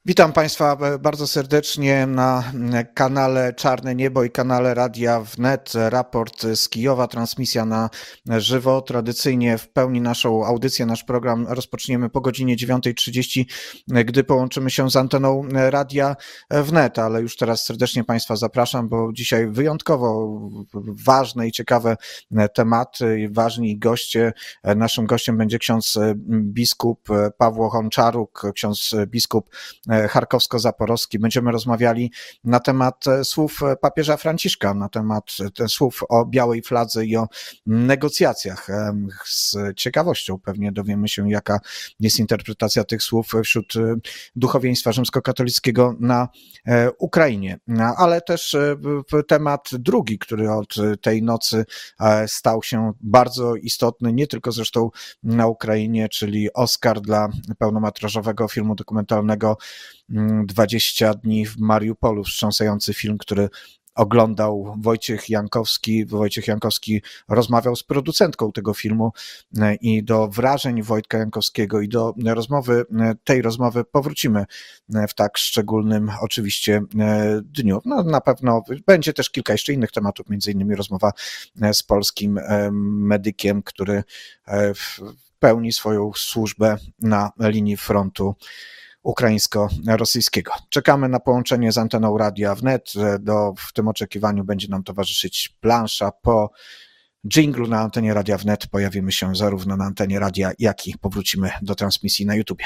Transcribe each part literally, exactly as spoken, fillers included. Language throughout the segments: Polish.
Witam Państwa bardzo serdecznie na kanale Czarne Niebo i kanale Radia Wnet. Raport z Kijowa, transmisja na żywo. Tradycyjnie w pełni naszą audycję, nasz program rozpoczniemy po godzinie dziewiątej trzydzieści, gdy połączymy się z anteną Radia Wnet, ale już teraz serdecznie Państwa zapraszam, bo dzisiaj wyjątkowo ważne i ciekawe tematy, ważni goście. Naszym gościem będzie ksiądz biskup Pawło Honczaruk, ksiądz biskup charkowsko-zaporowski. Będziemy rozmawiali na temat słów papieża Franciszka, na temat słów o białej fladze i o negocjacjach. Z ciekawością pewnie dowiemy się, jaka jest interpretacja tych słów wśród duchowieństwa rzymskokatolickiego na Ukrainie. Ale też temat drugi, który od tej nocy stał się bardzo istotny, nie tylko zresztą na Ukrainie, czyli Oscar dla pełnometrażowego filmu dokumentalnego dwadzieścia dni w Mariupolu, wstrząsający film, który oglądał Wojciech Jankowski. Wojciech Jankowski rozmawiał z producentką tego filmu i do wrażeń Wojtka Jankowskiego i do rozmowy, tej rozmowy powrócimy w tak szczególnym oczywiście dniu. No, na pewno będzie też kilka jeszcze innych tematów, między innymi rozmowa z polskim medykiem, który pełni swoją służbę na linii frontu ukraińsko-rosyjskiego. Czekamy na połączenie z anteną Radia Wnet. Do, w tym oczekiwaniu będzie nam towarzyszyć plansza. Po dżinglu na antenie Radia Wnet pojawimy się zarówno na antenie radia, jak i powrócimy do transmisji na YouTubie.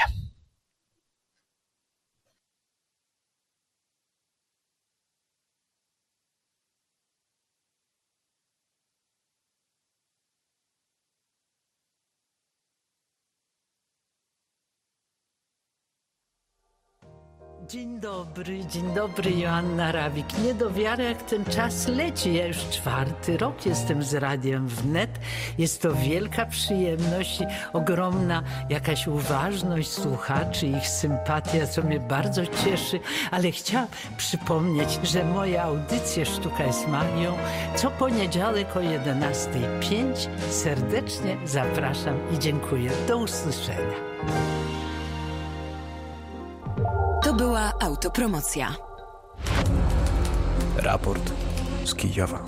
Dzień dobry, dzień dobry, Joanna Rawik. Nie do wiary, jak ten czas leci. Ja już czwarty rok jestem z Radiem Wnet. Jest to wielka przyjemność i ogromna jakaś uważność słuchaczy, ich sympatia, co mnie bardzo cieszy. Ale chciałam przypomnieć, że moje audycje Sztuka jest magią co poniedziałek o jedenastej pięć serdecznie zapraszam i dziękuję. Do usłyszenia. To była autopromocja. Raport z Kijowa.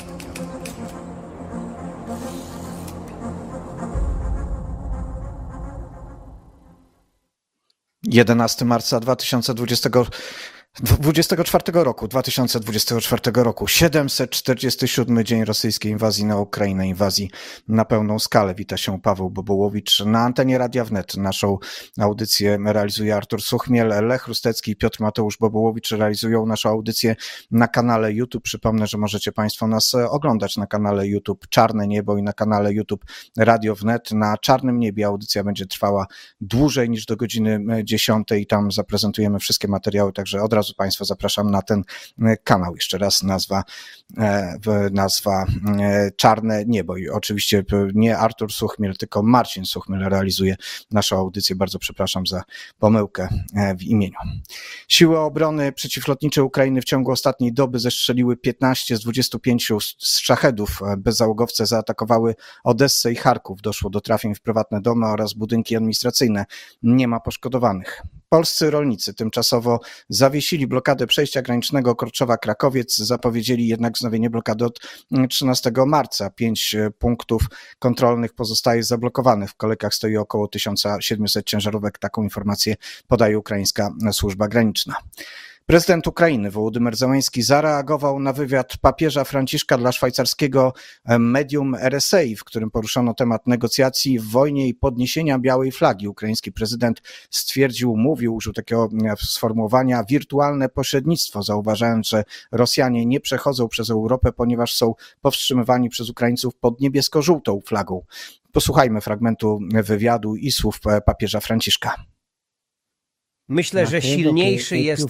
jedenastego marca dwa tysiące dwudziestego dwudziestego czwartego roku, dwa tysiące dwudziestego czwartego roku, siedemset czterdziesty siódmy dzień rosyjskiej inwazji na Ukrainę, inwazji na pełną skalę. Wita się Paweł Bobołowicz na antenie Radia Wnet. Naszą audycję realizuje Artur Suchmiel, Lech Rustecki i Piotr Mateusz Bobołowicz realizują naszą audycję na kanale YouTube. Przypomnę, że możecie Państwo nas oglądać na kanale YouTube Czarne Niebo i na kanale YouTube Radio Wnet. Na Czarnym Niebie audycja będzie trwała dłużej niż do godziny dziesiątej. Tam zaprezentujemy wszystkie materiały, także od razu Państwa zapraszam na ten kanał. Jeszcze raz nazwa, nazwa Czarne Niebo. I oczywiście nie Artur Suchmiel, tylko Marcin Suchmiel realizuje naszą audycję. Bardzo przepraszam za pomyłkę w imieniu. Siły obrony przeciwlotnicze Ukrainy w ciągu ostatniej doby zestrzeliły piętnaście z dwudziestu pięciu szachedów. Bezzałogowce zaatakowały Odessę i Charków. Doszło do trafień w prywatne domy oraz budynki administracyjne. Nie ma poszkodowanych. Polscy rolnicy tymczasowo zawiesili blokadę przejścia granicznego Korczowa-Krakowiec, zapowiedzieli jednak wznowienie blokady od trzynastego marca. Pięć punktów kontrolnych pozostaje zablokowanych. W kolejkach stoi około tysiąc siedemset ciężarówek. Taką informację podaje ukraińska służba graniczna. Prezydent Ukrainy Wołodymyr Zełenski zareagował na wywiad papieża Franciszka dla szwajcarskiego medium R S A, w którym poruszono temat negocjacji w wojnie i podniesienia białej flagi. Ukraiński prezydent stwierdził, mówił, użył takiego sformułowania wirtualne pośrednictwo, zauważając, że Rosjanie nie przechodzą przez Europę, ponieważ są powstrzymywani przez Ukraińców pod niebiesko-żółtą flagą. Posłuchajmy fragmentu wywiadu i słów papieża Franciszka. Myślę, że silniejszy jest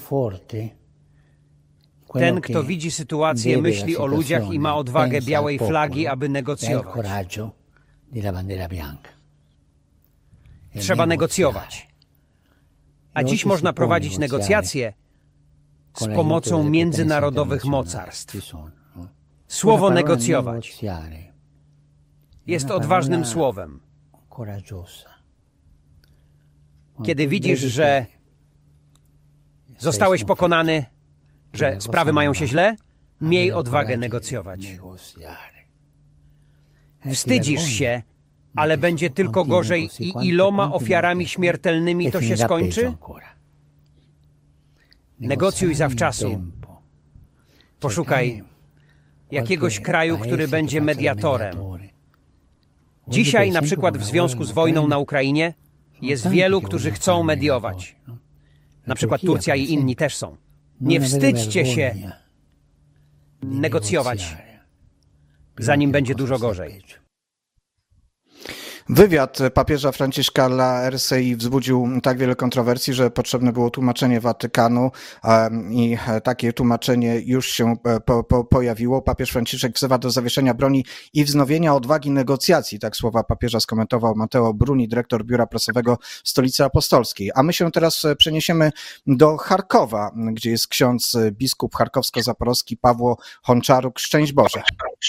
ten, kto widzi sytuację, myśli o ludziach i ma odwagę białej flagi, aby negocjować. Trzeba negocjować. A dziś można prowadzić negocjacje z pomocą międzynarodowych mocarstw. Słowo negocjować jest odważnym słowem. Kiedy widzisz, że Zostałeś pokonany, że sprawy mają się źle? Miej odwagę negocjować. Wstydzisz się, ale będzie tylko gorzej i iloma ofiarami śmiertelnymi to się skończy? Negocjuj zawczasu. Poszukaj jakiegoś kraju, który będzie mediatorem. Dzisiaj, na przykład w związku z wojną na Ukrainie, jest wielu, którzy chcą mediować. Na przykład Turcja i inni też są. Nie wstydźcie się negocjować, zanim będzie dużo gorzej. Wywiad papieża Franciszka dla R S I wzbudził tak wiele kontrowersji, że potrzebne było tłumaczenie Watykanu i takie tłumaczenie już się po, po, pojawiło. Papież Franciszek wzywa do zawieszenia broni i wznowienia odwagi negocjacji. Tak słowa papieża skomentował Matteo Bruni, dyrektor Biura Prasowego Stolicy Apostolskiej. A my się teraz przeniesiemy do Charkowa, gdzie jest ksiądz biskup charkowsko-zaporowski Pawło Honczaruk. Szczęść Boże.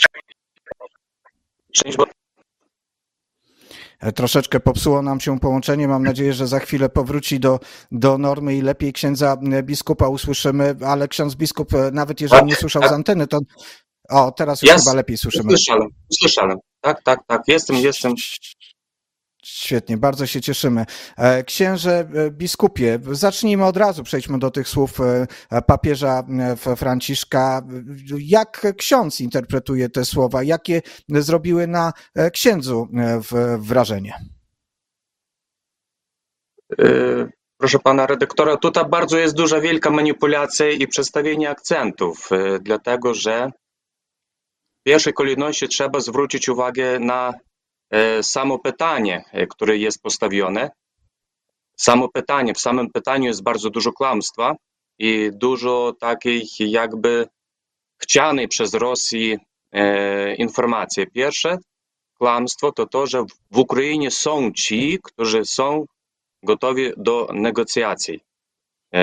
Szczęść Boże. Troszeczkę popsuło nam się połączenie. Mam nadzieję, że za chwilę powróci do, do normy i lepiej księdza biskupa usłyszymy, ale ksiądz biskup, nawet jeżeli nie słyszał z anteny, to o, teraz już yes. chyba lepiej słyszymy. Słyszałem, słyszałem. Tak, tak, tak. Jestem, jestem. Świetnie, bardzo się cieszymy. Księże biskupie, zacznijmy od razu, przejdźmy do tych słów papieża Franciszka. Jak ksiądz interpretuje te słowa? Jakie zrobiły na księdzu wrażenie? Proszę pana redaktora, tutaj bardzo jest duża, wielka manipulacja i przestawienie akcentów, dlatego że w pierwszej kolejności trzeba zwrócić uwagę na samo pytanie, które jest postawione. Samo pytanie, w samym pytaniu jest bardzo dużo kłamstwa i dużo takiej jakby chcianej przez Rosję e, informacji. Pierwsze kłamstwo to to, że w Ukrainie są ci, którzy są gotowi do negocjacji. E,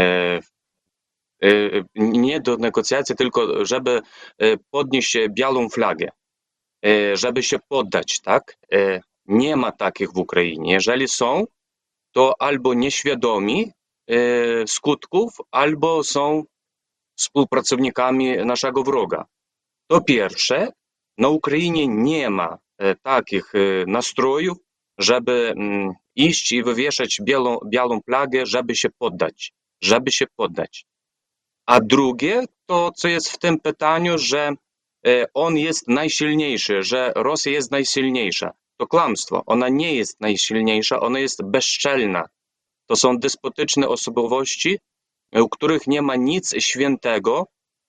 e, nie do negocjacji, tylko żeby podnieść białą flagę. Żeby się poddać, tak? Nie ma takich w Ukrainie. Jeżeli są, to albo nieświadomi skutków, albo są współpracownikami naszego wroga. To pierwsze, na Ukrainie nie ma takich nastrojów, żeby iść i wywieszać białą, białą flagę, żeby się poddać, żeby się poddać. A drugie, to co jest w tym pytaniu, że on jest najsilniejszy, że Rosja jest najsilniejsza. To kłamstwo. Ona nie jest najsilniejsza, ona jest bezczelna. To są despotyczne osobowości, u których nie ma nic świętego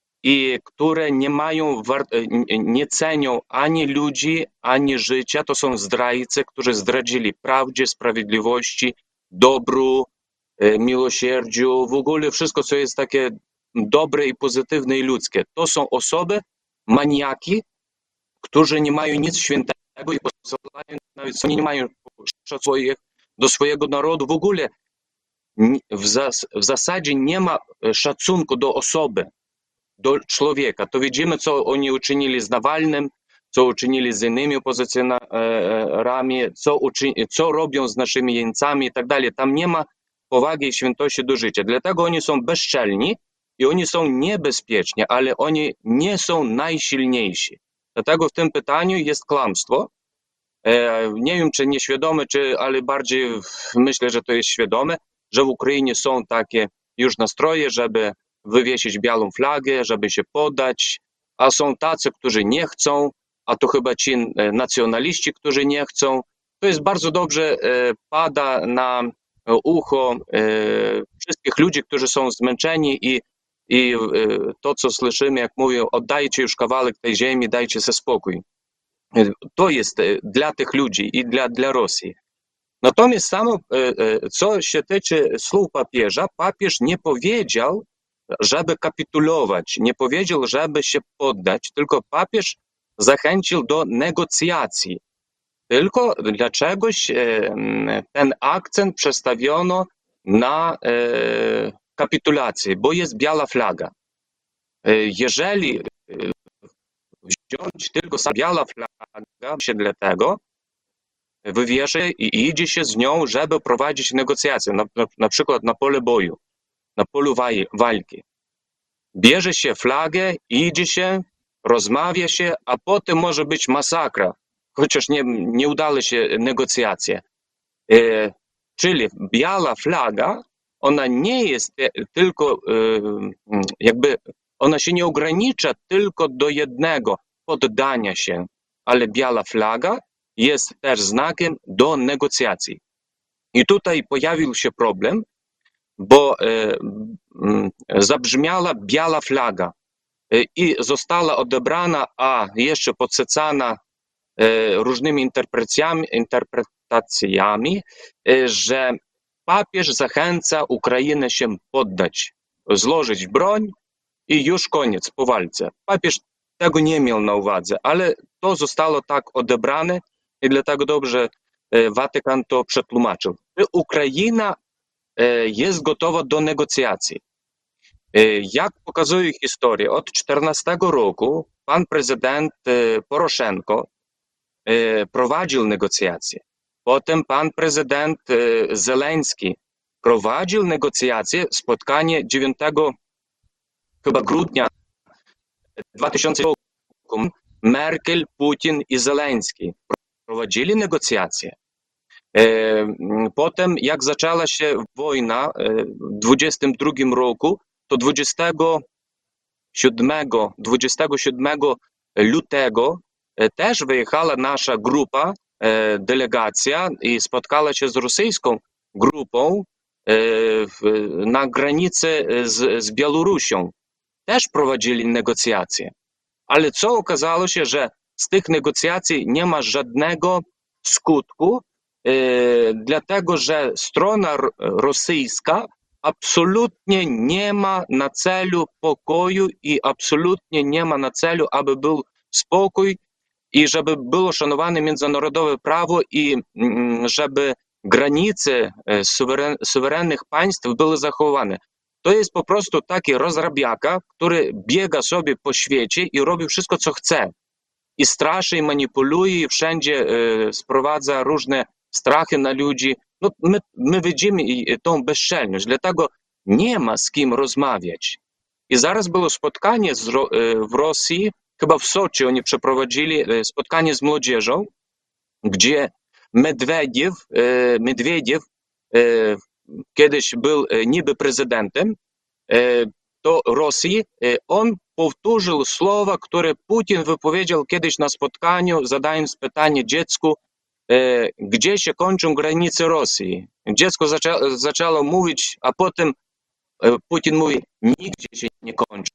i które nie mają, nie cenią ani ludzi, ani życia. To są zdrajcy, którzy zdradzili prawdzie, sprawiedliwości, dobru, miłosierdziu, w ogóle wszystko, co jest takie dobre i pozytywne i ludzkie. To są osoby, maniaki, którzy nie mają nic świętego i pozwalają, nawet oni nie mają szacunku do swojego narodu. W ogóle w, zas w zasadzie nie ma szacunku do osoby, do człowieka. To widzimy, co oni uczynili z Nawalnym, co uczynili z innymi opozycjonarami, co, co robią z naszymi jeńcami i tak dalej. Tam nie ma powagi i świętości do życia. Dlatego oni są bezczelni i oni są niebezpieczni, ale oni nie są najsilniejsi. Dlatego w tym pytaniu jest kłamstwo. E, nie wiem, czy nieświadome, czy, ale bardziej myślę, że to jest świadome, że w Ukrainie są takie już nastroje, żeby wywiesić białą flagę, żeby się poddać, a są tacy, którzy nie chcą, a to chyba ci nacjonaliści, którzy nie chcą. To jest bardzo dobrze e, pada na ucho e, wszystkich ludzi, którzy są zmęczeni i I to, co słyszymy, jak mówią, oddajcie już kawałek tej ziemi, dajcie sobie spokój. To jest dla tych ludzi i dla, dla Rosji. Natomiast samo, co się tyczy słów papieża, papież nie powiedział, żeby kapitulować, nie powiedział, żeby się poddać, tylko papież zachęcił do negocjacji. Tylko dlaczegoś ten akcent przestawiono na kapitulacji, bo jest biała flaga. Jeżeli wziąć tylko biała flaga się dlatego, wywieszy i idzie się z nią, żeby prowadzić negocjacje, na, na, na przykład na pole boju. na polu walki. Bierze się flagę, idzie się, rozmawia się, a potem może być masakra, chociaż nie, nie udały się negocjacje. E, czyli biała flaga, ona nie jest tylko, e, jakby, ona się nie ogranicza tylko do jednego poddania się, ale biała flaga jest też znakiem do negocjacji. I tutaj pojawił się problem, bo e, m, zabrzmiała biała flaga e, i została odebrana, a jeszcze podsycana e, różnymi interpretacjami, interpretacjami e, że papież zachęca Ukrainę się poddać, złożyć broń i już koniec po walce. Papież tego nie miał na uwadze, ale to zostało tak odebrane i dlatego dobrze e, Watykan to przetłumaczył. Ukraina jest gotowa do negocjacji. Jak pokazuje historia, od czternastego roku pan prezydent Poroszenko prowadził negocjacje. Potem pan prezydent Zelenski prowadził negocjacje, spotkanie dziewiątego chyba grudnia dwa tysiące roku. Merkel, Putin i Zelenski prowadzili negocjacje. Potem, jak zaczęła się wojna w dwudziestym drugim roku, to dwudziestego siódmego lutego też wyjechała nasza grupa, delegacja i spotkała się z rosyjską grupą na granicy z, z Białorusią. Też prowadzili negocjacje. Ale co okazało się, że z tych negocjacji nie ma żadnego skutku, dlatego że strona rosyjska absolutnie nie ma na celu pokoju i absolutnie nie ma na celu, aby był spokój i żeby było szanowane międzynarodowe prawo i żeby granice suweren, suwerennych państw były zachowane. To jest po prostu taki rozrabiaka, który biega sobie po świecie i robi wszystko, co chce. I straszy, i manipuluje, i wszędzie sprowadza różne strachy na ludzi. No, my, my widzimy tą bezczelność, dlatego nie ma z kim rozmawiać. I zaraz było spotkanie z, w Rosji, chyba w Soczi oni przeprowadzili spotkanie z młodzieżą, gdzie Medwiediew, Medwiediew kiedyś był niby prezydentem do Rosji, on powtórzył słowa, które Putin wypowiedział kiedyś na spotkaniu, zadając pytanie dziecku, gdzie się kończą granice Rosji. Dziecko zaczę, zaczęło mówić, a potem Putin mówi, nigdzie się nie kończą.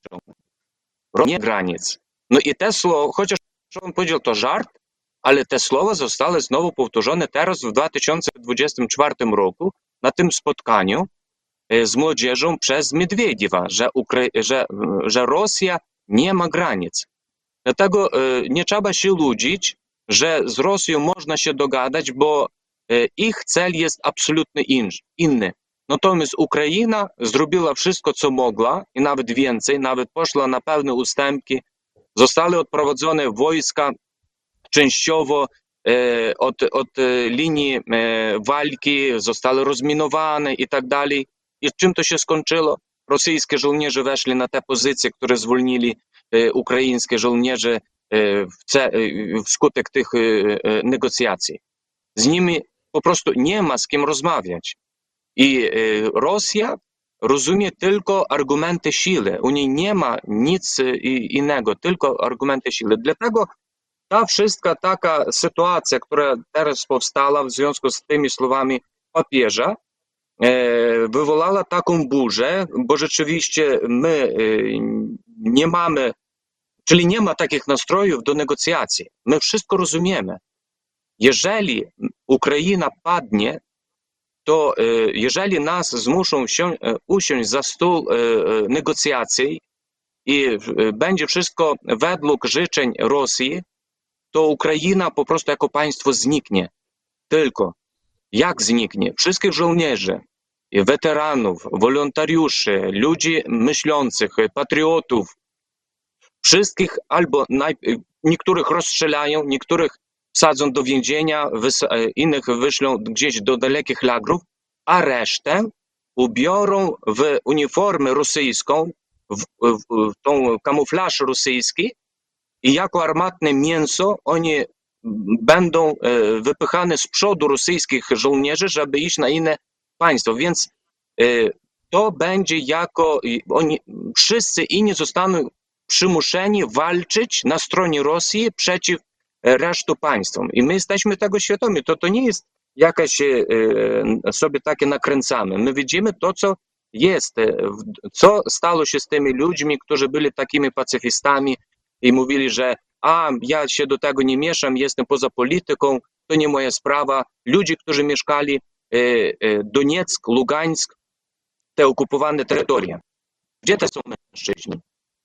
Nie granic. No i te słowa, chociaż on powiedział to żart, ale te słowa zostały znowu powtórzone teraz w dwa tysiące dwudziestym czwartym roku na tym spotkaniu z młodzieżą przez Miedwiediewa, że, Ukra- że, że Rosja nie ma granic. Dlatego nie trzeba się łudzić, że z Rosją można się dogadać, bo ich cel jest absolutnie inny. Natomiast Ukraina zrobiła wszystko, co mogła i nawet więcej, nawet poszła na pewne ustępki. Zostały odprowadzone wojska częściowo e, od, od linii e, walki, zostały rozminowane i tak dalej. I czym to się skończyło? Rosyjskie żołnierze weszli na te pozycje, które zwolnili e, ukraińskie żołnierze e, w ce, e, wskutek tych e, negocjacji. Z nimi po prostu nie ma z kim rozmawiać. I e, Rosja rozumie tylko argumenty siły. U niej nie ma nic innego, tylko argumenty siły. Dlatego ta wszystka taka sytuacja, która teraz powstała w związku z tymi słowami papieża, wywołała taką burzę, bo rzeczywiście my nie mamy, czyli nie ma takich nastrojów do negocjacji. My wszystko rozumiemy. Jeżeli Ukraina padnie, to jeżeli nas zmuszą się usiąść za stół negocjacji i będzie wszystko według życzeń Rosji, to Ukraina po prostu jako państwo zniknie. Tylko jak zniknie? Wszystkich żołnierzy, weteranów, wolontariuszy, ludzi myślących, patriotów, wszystkich albo naj... niektórych rozstrzelają, niektórych wsadzą do więzienia, innych wyślą gdzieś do dalekich lagrów, a resztę ubiorą w uniformę rosyjską, w, w, w tą kamuflaż rosyjski i jako armatne mięso oni będą wypychane z przodu rosyjskich żołnierzy, żeby iść na inne państwo. Więc to będzie jako, oni, wszyscy inni zostaną przymuszeni walczyć na stronie Rosji przeciw resztu państwom. I my jesteśmy tego świadomi. To, to nie jest jakaś sobie takie nakręcamy. My widzimy to, co jest, co stało się z tymi ludźmi, którzy byli takimi pacyfistami i mówili, że a, ja się do tego nie mieszam, jestem poza polityką, to nie moja sprawa. Ludzie, którzy mieszkali Donieck, Lugańsk, te okupowane terytoria. Gdzie to są mężczyźni?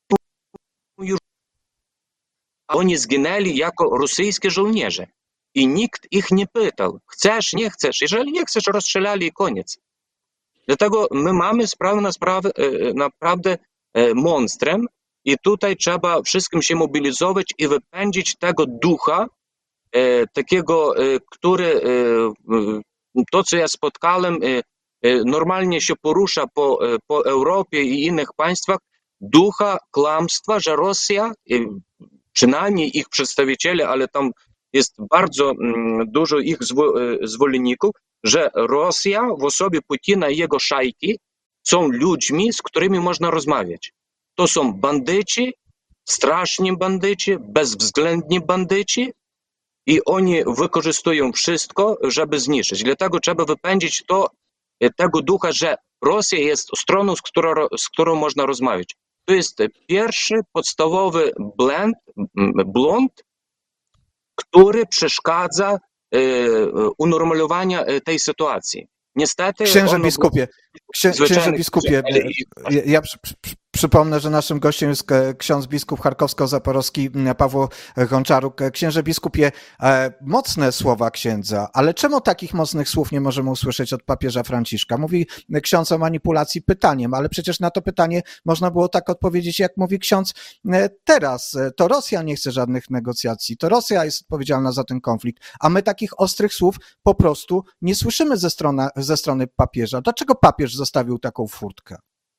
Oni zginęli jako rosyjskie żołnierze. I nikt ich nie pytał, chcesz, nie chcesz. Jeżeli nie chcesz, rozstrzelali i koniec. Dlatego my mamy sprawę na sprawę, naprawdę monstrem i tutaj trzeba wszystkim się mobilizować i wypędzić tego ducha, takiego, który, to co ja spotkałem, normalnie się porusza po, po Europie i innych państwach, ducha kłamstwa, że Rosja, przynajmniej ich przedstawiciele, ale tam jest bardzo dużo ich zwolenników, że Rosja w osobie Putina i jego szajki są ludźmi, z którymi można rozmawiać. To są bandyci, straszni bandyci, bezwzględni bandyci i oni wykorzystują wszystko, żeby zniszczyć. Dlatego trzeba wypędzić to, tego ducha, że Rosja jest stroną, z którą, z którą można rozmawiać. To jest pierwszy podstawowy blend, błąd, który przeszkadza e, unormalowania tej sytuacji. Niestety... Księże ono... biskupie, księ, księże biskupie, ja, ja przy, przy, przypomnę, że naszym gościem jest ksiądz biskup charkowsko-zaporowski Paweł Gonczaruk. Księże biskupie, e, mocne słowa księdza, ale czemu takich mocnych słów nie możemy usłyszeć od papieża Franciszka? Mówi ksiądz o manipulacji pytaniem, ale przecież na to pytanie można było tak odpowiedzieć, jak mówi ksiądz teraz. To Rosja nie chce żadnych negocjacji, to Rosja jest odpowiedzialna za ten konflikt, a my takich ostrych słów po prostu nie słyszymy ze strony, ze strony papieża. Dlaczego papież zostawił taką furtkę?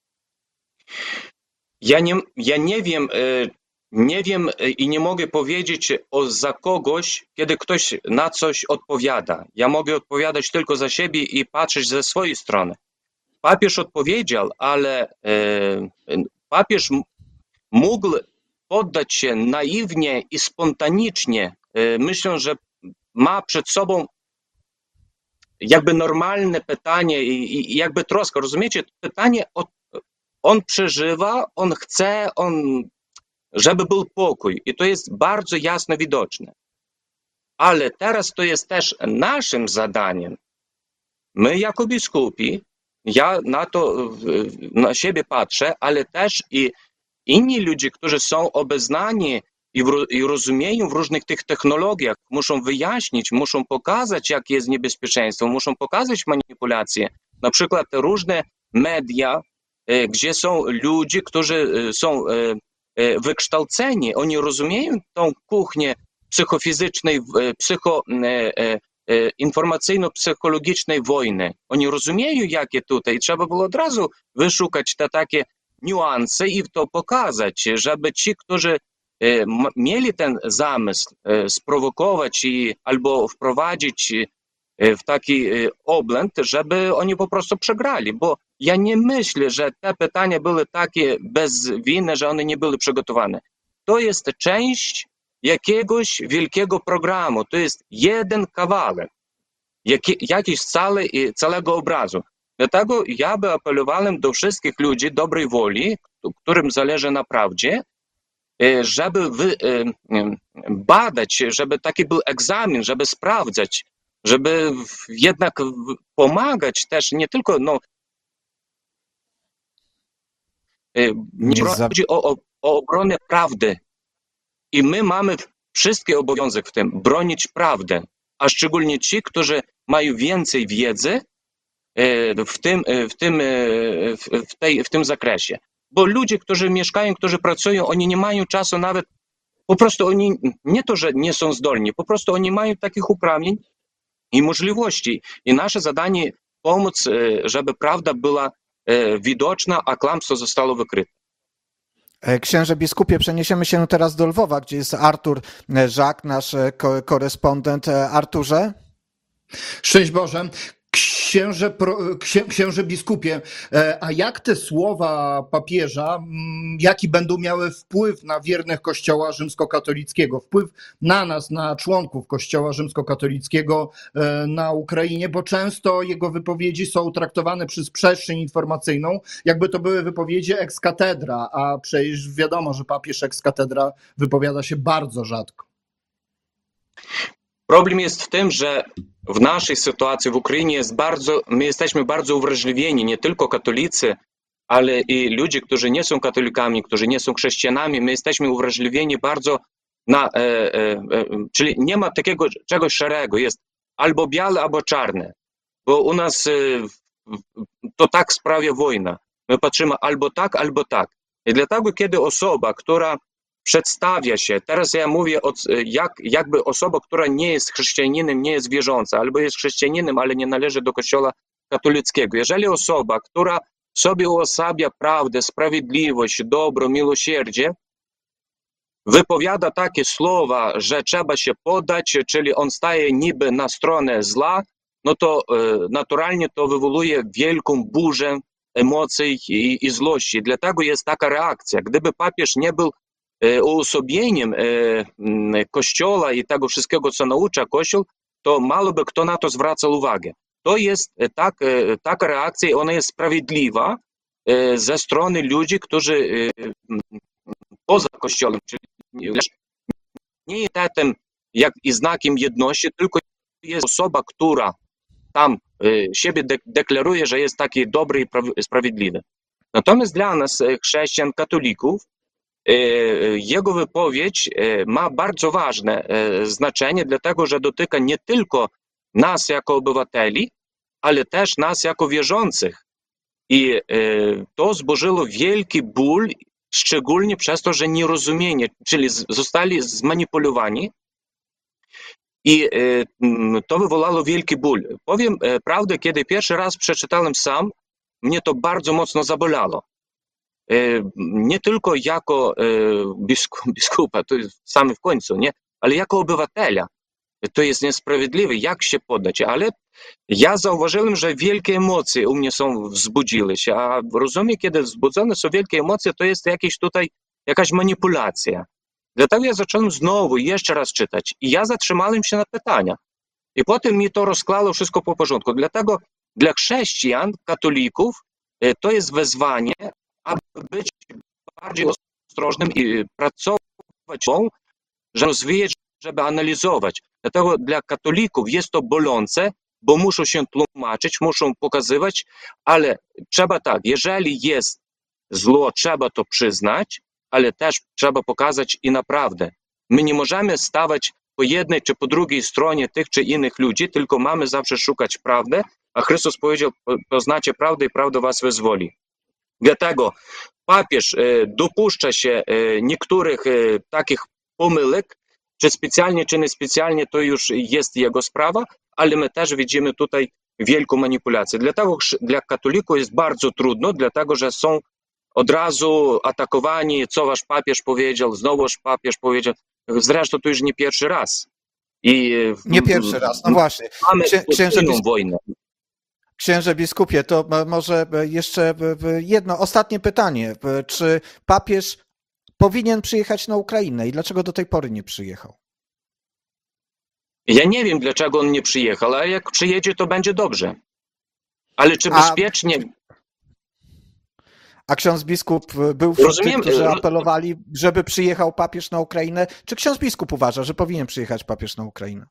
Ja nie, ja nie wiem, nie wiem i nie mogę powiedzieć o za kogoś, kiedy ktoś na coś odpowiada. Ja mogę odpowiadać tylko za siebie i patrzeć ze swojej strony. Papież odpowiedział, ale papież mógł poddać się naiwnie i spontanicznie. Myślę, że ma przed sobą jakby normalne pytanie i, i jakby troska. Rozumiecie? Pytanie o on przeżywa, on chce, on, żeby był pokój. I to jest bardzo jasno widoczne. Ale teraz to jest też naszym zadaniem. My jako biskupi, ja na to, na siebie patrzę, ale też i inni ludzie, którzy są obeznani i, w, i rozumieją w różnych tych technologiach, muszą wyjaśnić, muszą pokazać, jakie jest niebezpieczeństwo, muszą pokazać manipulacje. Na przykład różne media, gdzie są ludzie, którzy są wykształceni, oni rozumieją tą kuchnię psychofizycznej, psycho, informacyjno-psychologicznej wojny. Oni rozumieją, jakie tutaj. Trzeba było od razu wyszukać te takie niuanse i to pokazać, żeby ci, którzy mieli ten zamysł sprowokować i albo wprowadzić w taki oblęd, żeby oni po prostu przegrali, bo ja nie myślę, że te pytania były takie bez winy, że one nie były przygotowane. To jest część jakiegoś wielkiego programu, to jest jeden kawałek, jaki, jakiś cały, całego obrazu. Dlatego ja by apelowałem do wszystkich ludzi dobrej woli, którym zależy na prawdzie, żeby wy, badać, żeby taki był egzamin, żeby sprawdzać, żeby jednak pomagać też nie tylko, no, nie chodzi o, o, o obronę prawdy. I my mamy wszystki obowiązek w tym, bronić prawdę, a szczególnie ci, którzy mają więcej wiedzy w tym, w tym, w tej, w tym zakresie. Bo ludzie, którzy mieszkają, którzy pracują, oni nie mają czasu nawet, po prostu oni, nie to, że nie są zdolni, po prostu oni mają takich uprawnień i możliwości. I nasze zadanie pomóc, żeby prawda była widoczna, a kłamstwo zostało wykryte. Księże biskupie, przeniesiemy się teraz do Lwowa, gdzie jest Artur Żak, nasz korespondent. Arturze? Szczęść Boże. Księże, księ, księże biskupie, a jak te słowa papieża, jaki będą miały wpływ na wiernych Kościoła rzymskokatolickiego, wpływ na nas, na członków Kościoła rzymskokatolickiego na Ukrainie, bo często jego wypowiedzi są traktowane przez przestrzeń informacyjną, jakby to były wypowiedzi ex cathedra, a przecież wiadomo, że papież ex cathedra wypowiada się bardzo rzadko. Problem jest w tym, że w naszej sytuacji w Ukrainie jest bardzo, my jesteśmy bardzo uwrażliwieni, nie tylko katolicy, ale i ludzie, którzy nie są katolikami, którzy nie są chrześcijanami, my jesteśmy uwrażliwieni bardzo na, e, e, czyli nie ma takiego czegoś szarego, jest albo białe, albo czarne, bo u nas e, to tak sprawia wojna. My patrzymy albo tak, albo tak. I dlatego, kiedy osoba, która przedstawia się, teraz ja mówię, od, jak, jakby osoba, która nie jest chrześcijaninem, nie jest wierząca, albo jest chrześcijaninem, ale nie należy do Kościoła katolickiego. Jeżeli osoba, która sobie uosabia prawdę, sprawiedliwość, dobro, miłosierdzie, wypowiada takie słowa, że trzeba się poddać, czyli on staje niby na stronę zła, no to e, naturalnie to wywołuje wielką burzę emocji i, i złości. Dlatego jest taka reakcja. Gdyby papież nie był uosobieniem Kościoła i tego wszystkiego, co naucza Kościół, to mało by kto na to zwracał uwagę. To jest tak, taka reakcja, ona jest sprawiedliwa ze strony ludzi, którzy poza Kościołem, czyli nie jest tym jak i znakiem jedności, tylko jest osoba, która tam siebie deklaruje, że jest taki dobry i sprawiedliwy. Natomiast dla nas, chrześcijan, katolików, jego wypowiedź ma bardzo ważne znaczenie, dlatego że dotyka nie tylko nas jako obywateli, ale też nas jako wierzących. I to wzburzyło wielki ból, szczególnie przez to, że nierozumienie, czyli zostali zmanipulowani. I to wywołało wielki ból. Powiem prawdę, kiedy pierwszy raz przeczytałem sam, mnie to bardzo mocno zabolało. Nie tylko jako biskupa, to jest samy w końcu, nie? Ale jako obywatela. To jest niesprawiedliwe, jak się poddać. Ale ja zauważyłem, że wielkie emocje u mnie są wzbudziły się, a rozumiem, kiedy wzbudzone są wielkie emocje, to jest jakieś tutaj, jakaś manipulacja. Dlatego ja zacząłem znowu, jeszcze raz czytać. I ja zatrzymałem się na pytania. I potem mi to rozklało wszystko po porządku. Dlatego dla chrześcijan, katolików, to jest wezwanie, aby być bardziej ostrożnym i pracować, żeby rozwijać, żeby analizować. Dlatego dla katolików jest to bolące, bo muszą się tłumaczyć, muszą pokazywać, ale trzeba tak, jeżeli jest zło, trzeba to przyznać, ale też trzeba pokazać i naprawdę. My nie możemy stawać po jednej czy po drugiej stronie tych czy innych ludzi, tylko mamy zawsze szukać prawdy, a Chrystus powiedział, poznacie prawdę i prawda was wyzwoli. Dlatego papież dopuszcza się niektórych takich pomyłek, czy specjalnie, czy niespecjalnie, to już jest jego sprawa, ale my też widzimy tutaj wielką manipulację. Dlatego dla katolików jest bardzo trudno, dlatego że są od razu atakowani, co wasz papież powiedział, znowuż papież powiedział. Zresztą to już nie pierwszy raz. I nie pierwszy raz, no właśnie. Mamy księże wojnę. Księże biskupie, to może jeszcze jedno, ostatnie pytanie. Czy papież powinien przyjechać na Ukrainę i dlaczego do tej pory nie przyjechał? Ja nie wiem, dlaczego on nie przyjechał, ale jak przyjedzie, to będzie dobrze. Ale czy bezpiecznie... A, a ksiądz biskup był wśród Rozumiem, tych, którzy apelowali, żeby przyjechał papież na Ukrainę? Czy ksiądz biskup uważa, że powinien przyjechać papież na Ukrainę?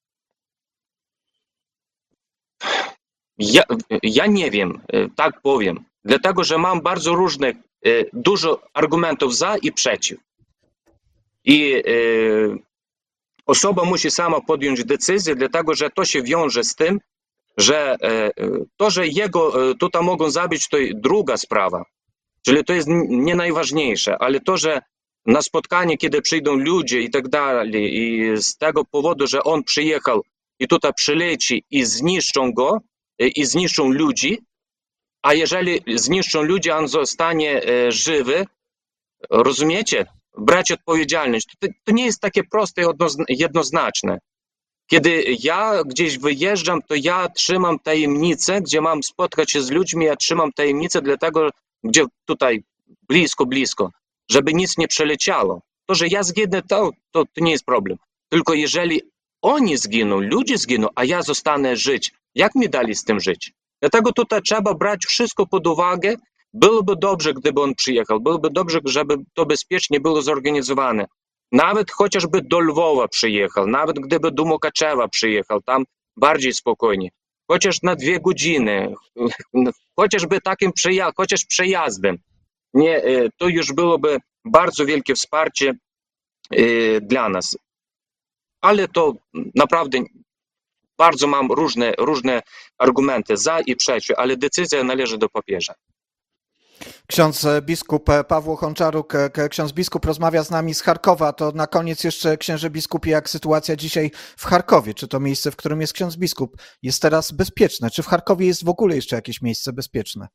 Ja, ja nie wiem, tak powiem. Dlatego, że mam bardzo różnych, dużo argumentów za i przeciw. I e, osoba musi sama podjąć decyzję, dlatego, że to się wiąże z tym, że e, to, że jego e, tutaj mogą zabić, to druga sprawa. Czyli to jest nie najważniejsze, ale to, że na spotkanie, kiedy przyjdą ludzie i tak dalej, i z tego powodu, że on przyjechał i tutaj przyleci i zniszczą go, i zniszczą ludzi, a jeżeli zniszczą ludzi, on zostanie żywy, rozumiecie? Brać odpowiedzialność. To, to nie jest takie proste i jednoznaczne. Kiedy ja gdzieś wyjeżdżam, to ja trzymam tajemnicę, gdzie mam spotkać się z ludźmi, ja trzymam tajemnicę dlatego, gdzie tutaj blisko, blisko, żeby nic nie przeleciało. To, że ja zginę, to, to, to nie jest problem. Tylko jeżeli oni zginą, ludzie zginą, a ja zostanę żyć, jak mi dali z tym żyć? Dlatego tutaj trzeba brać wszystko pod uwagę. Byłoby dobrze, gdyby on przyjechał, byłoby dobrze, żeby to bezpiecznie było zorganizowane. Nawet chociażby do Lwowa przyjechał, nawet gdyby do Mukaczewa przyjechał, tam bardziej spokojnie. Chociaż na dwie godziny, chociażby takim przeja- chociaż przejazdem. Nie, to już byłoby bardzo wielkie wsparcie dla nas. Ale to naprawdę bardzo mam różne, różne argumenty za i przeciw, ale decyzja należy do papieża. Ksiądz biskup Paweł Honczaruk, ksiądz biskup rozmawia z nami z Charkowa. To na koniec jeszcze, księże biskupie, jak sytuacja dzisiaj w Charkowie? Czy to miejsce, w którym jest ksiądz biskup, jest teraz bezpieczne? Czy w Charkowie jest w ogóle jeszcze jakieś miejsce bezpieczne?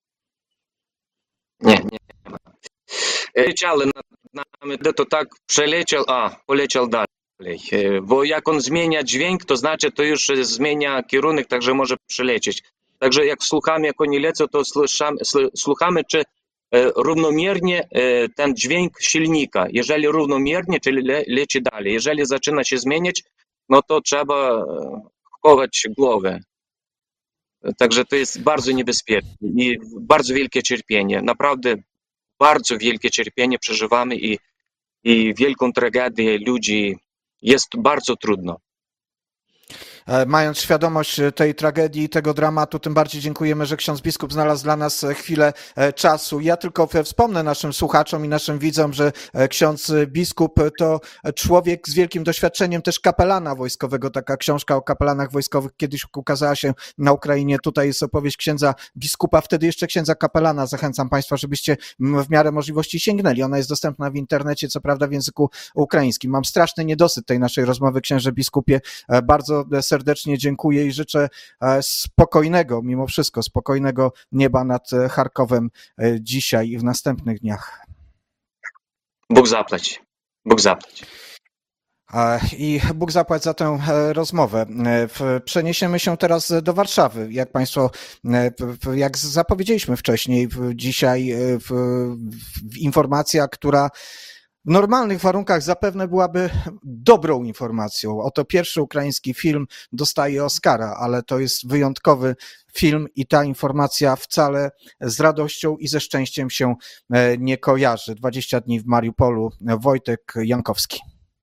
Nie, nie ma. Leciały nad nami, to tak przeleciał, a poleciał dalej. Bo jak on zmienia dźwięk, to znaczy to już zmienia kierunek, także może przelecieć. Także jak słuchamy, jak oni lecą, to słuchamy, słuchamy czy równomiernie ten dźwięk silnika. Jeżeli równomiernie, czyli le, leci dalej. Jeżeli zaczyna się zmieniać, no to trzeba chować głowę. Także to jest bardzo niebezpieczne i bardzo wielkie cierpienie. Naprawdę bardzo wielkie cierpienie przeżywamy i, i wielką tragedię ludzi. Jest bardzo trudno. Mając świadomość tej tragedii, tego dramatu, tym bardziej dziękujemy, że ksiądz biskup znalazł dla nas chwilę czasu. Ja tylko wspomnę naszym słuchaczom i naszym widzom, że ksiądz biskup to człowiek z wielkim doświadczeniem też kapelana wojskowego. Taka książka o kapelanach wojskowych kiedyś ukazała się na Ukrainie. Tutaj jest opowieść księdza biskupa, wtedy jeszcze księdza kapelana. Zachęcam Państwa, żebyście w miarę możliwości sięgnęli. Ona jest dostępna w internecie, co prawda w języku ukraińskim. Mam straszny niedosyt tej naszej rozmowy, księże biskupie. Bardzo serdecznie dziękuję i życzę spokojnego, mimo wszystko spokojnego nieba nad Charkowem dzisiaj i w następnych dniach. Bóg zapłać. Bóg zapłać. I Bóg zapłać za tę rozmowę. Przeniesiemy się teraz do Warszawy. Jak Państwo, jak zapowiedzieliśmy wcześniej, dzisiaj informacja, która w normalnych warunkach zapewne byłaby dobrą informacją. Oto pierwszy ukraiński film dostaje Oscara, ale to jest wyjątkowy film i ta informacja wcale z radością i ze szczęściem się nie kojarzy. dwadzieścia dni w Mariupolu. Wojtek Jankowski.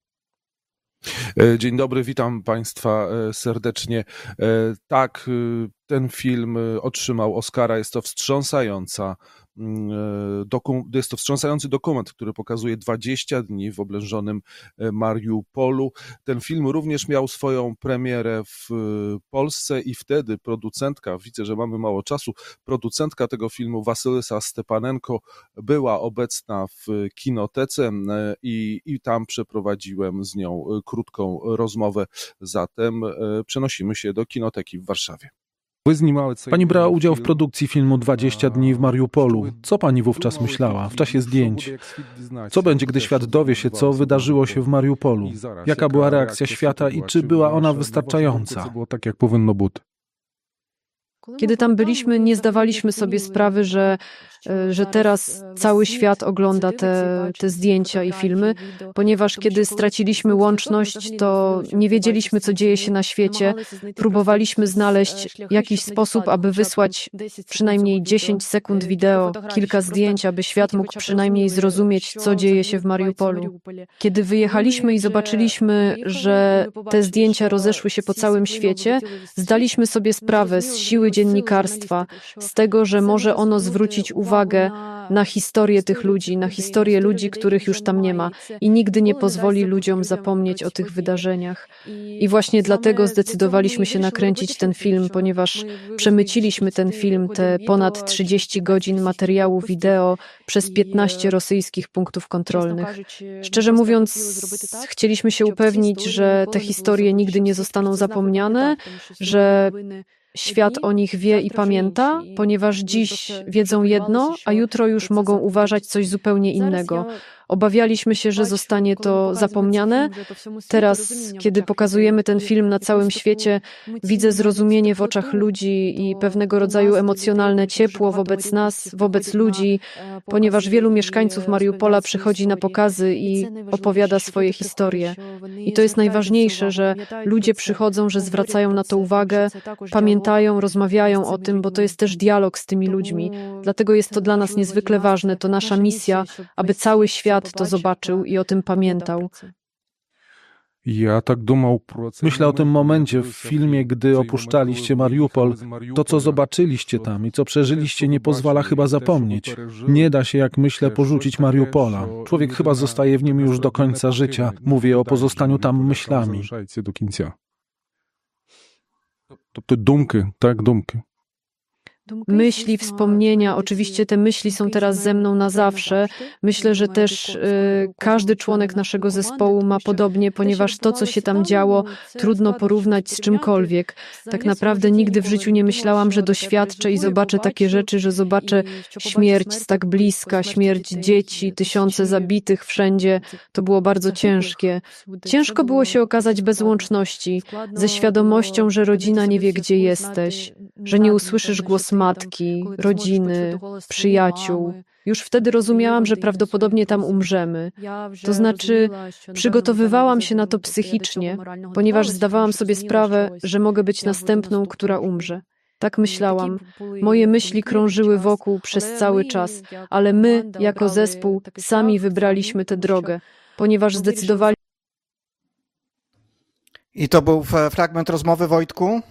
Dzień dobry, witam Państwa serdecznie. Tak, ten film otrzymał Oscara, jest to wstrząsająca Jest to wstrząsający dokument, który pokazuje dwadzieścia dni w oblężonym Mariupolu. Ten film również miał swoją premierę w Polsce i wtedy producentka, widzę, że mamy mało czasu, producentka tego filmu Wasylysa Stepanenko była obecna w kinotece i, i tam przeprowadziłem z nią krótką rozmowę. Zatem przenosimy się do kinoteki w Warszawie. Pani brała udział w produkcji filmu dwadzieścia dni w Mariupolu. Co pani wówczas myślała w czasie zdjęć? Co będzie, gdy świat dowie się, co wydarzyło się w Mariupolu? Jaka była reakcja świata i czy była ona wystarczająca? Tak jak powinno być. Kiedy tam byliśmy, nie zdawaliśmy sobie sprawy, że, że teraz cały świat ogląda te, te zdjęcia i filmy, ponieważ kiedy straciliśmy łączność, to nie wiedzieliśmy, co dzieje się na świecie. Próbowaliśmy znaleźć jakiś sposób, aby wysłać przynajmniej dziesięć sekund wideo, kilka zdjęć, aby świat mógł przynajmniej zrozumieć, co dzieje się w Mariupolu. Kiedy wyjechaliśmy i zobaczyliśmy, że te zdjęcia rozeszły się po całym świecie, zdaliśmy sobie sprawę z siły dziennikarstwa, z tego, że może ono zwrócić uwagę na historię tych ludzi, na historię ludzi, których już tam nie ma i nigdy nie pozwoli ludziom zapomnieć o tych wydarzeniach. I właśnie dlatego zdecydowaliśmy się nakręcić ten film, ponieważ przemyciliśmy ten film, te ponad trzydzieści godzin materiału wideo przez piętnaście rosyjskich punktów kontrolnych. Szczerze mówiąc, chcieliśmy się upewnić, że te historie nigdy nie zostaną zapomniane, że świat o nich wie i pamięta, ponieważ dziś wiedzą jedno, a jutro już mogą uważać coś zupełnie innego. Obawialiśmy się, że zostanie to zapomniane. Teraz, kiedy pokazujemy ten film na całym świecie, widzę zrozumienie w oczach ludzi i pewnego rodzaju emocjonalne ciepło wobec nas, wobec ludzi, ponieważ wielu mieszkańców Mariupola przychodzi na pokazy i opowiada swoje historie. I to jest najważniejsze, że ludzie przychodzą, że zwracają na to uwagę, pamiętają, rozmawiają o tym, bo to jest też dialog z tymi ludźmi. Dlatego jest to dla nas niezwykle ważne. To nasza misja, aby cały świat to zobaczył i o tym pamiętał. Ja tak думав про це. Myślę o tym momencie w filmie, gdy opuszczaliście Mariupol. To, co zobaczyliście tam i co przeżyliście, nie pozwala chyba zapomnieć. Nie da się, jak myślę, porzucić Mariupola. Człowiek chyba zostaje w nim już do końca życia. Mówię o pozostaniu tam myślami. Do końca. To dumki, tak, dumki. Myśli, wspomnienia, oczywiście te myśli są teraz ze mną na zawsze. Myślę, że też y, każdy członek naszego zespołu ma podobnie, ponieważ to, co się tam działo, trudno porównać z czymkolwiek. Tak naprawdę nigdy w życiu nie myślałam, że doświadczę i zobaczę takie rzeczy, że zobaczę śmierć z tak bliska, śmierć dzieci, tysiące zabitych wszędzie. To było bardzo ciężkie. Ciężko było się okazać bez łączności, ze świadomością, że rodzina nie wie, gdzie jesteś, że nie usłyszysz głosu matki, rodziny, przyjaciół. Już wtedy rozumiałam, że prawdopodobnie tam umrzemy. To znaczy, przygotowywałam się na to psychicznie, ponieważ zdawałam sobie sprawę, że mogę być następną, która umrze. Tak myślałam. Moje myśli krążyły wokół przez cały czas, ale my, jako zespół, sami wybraliśmy tę drogę, ponieważ zdecydowali... I to był fragment rozmowy, Wojtku?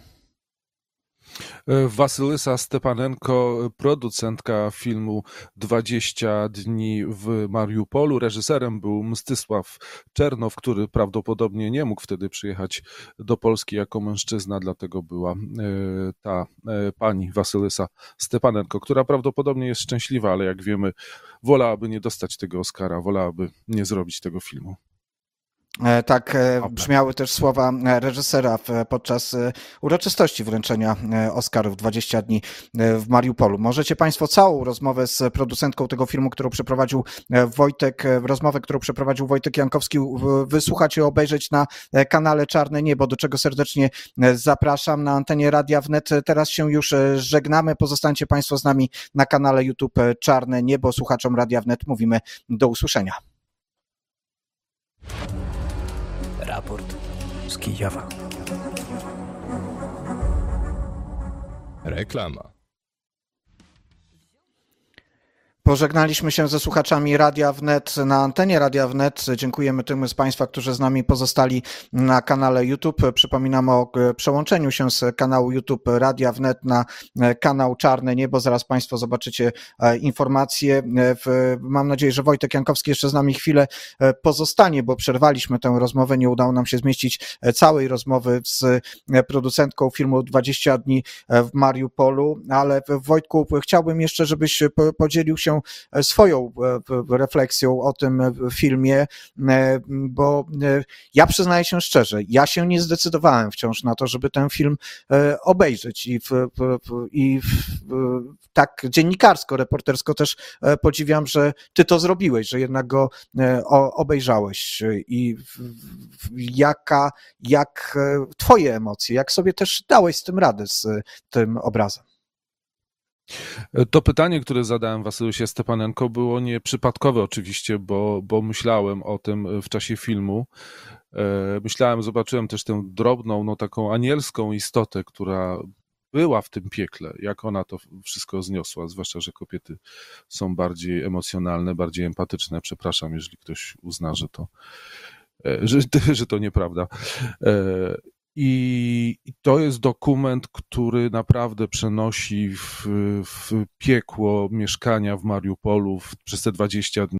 Wasylysa Stepanenko, producentka filmu dwadzieścia dni w Mariupolu. Reżyserem był Mstysław Czernow, który prawdopodobnie nie mógł wtedy przyjechać do Polski jako mężczyzna, dlatego była ta pani Wasylysa Stepanenko, która prawdopodobnie jest szczęśliwa, ale jak wiemy, wolałaby nie dostać tego Oscara, wolałaby nie zrobić tego filmu. Tak brzmiały też słowa reżysera podczas uroczystości wręczenia Oscarów dwadzieścia dni w Mariupolu. Możecie Państwo całą rozmowę z producentką tego filmu, którą przeprowadził Wojtek, rozmowę, którą przeprowadził Wojtek Jankowski, wysłuchać i obejrzeć na kanale Czarne Niebo, do czego serdecznie zapraszam na antenie Radia Wnet. Teraz się już żegnamy. Pozostańcie Państwo z nami na kanale YouTube Czarne Niebo. Słuchaczom Radia Wnet mówimy do usłyszenia. Raport z Kijowa. Reklama. Pożegnaliśmy się ze słuchaczami Radia Wnet na antenie Radia Wnet. Dziękujemy tym z Państwa, którzy z nami pozostali na kanale YouTube. Przypominam o przełączeniu się z kanału YouTube Radia Wnet na kanał Czarne Niebo. Zaraz Państwo zobaczycie informacje. Mam nadzieję, że Wojtek Jankowski jeszcze z nami chwilę pozostanie, bo przerwaliśmy tę rozmowę. Nie udało nam się zmieścić całej rozmowy z producentką filmu dwadzieścia dni w Mariupolu, ale Wojtku, chciałbym jeszcze, żebyś podzielił się swoją refleksją o tym filmie, bo ja przyznaję się szczerze, ja się nie zdecydowałem wciąż na to, żeby ten film obejrzeć i, w, i w, tak dziennikarsko, reportersko też podziwiam, że ty to zrobiłeś, że jednak go obejrzałeś i jaka, jak twoje emocje, jak sobie też dałeś z tym radę, z tym obrazem? To pytanie, które zadałem Wasylusie Stepanenko, było nieprzypadkowe oczywiście, bo, bo myślałem o tym w czasie filmu. Myślałem, zobaczyłem też tę drobną, no taką anielską istotę, która była w tym piekle, jak ona to wszystko zniosła, zwłaszcza, że kobiety są bardziej emocjonalne, bardziej empatyczne. Przepraszam, jeżeli ktoś uzna, że to, że, że to nieprawda. I to jest dokument, który naprawdę przenosi w, w piekło mieszkania w Mariupolu w, przez te dwadzieścia dni.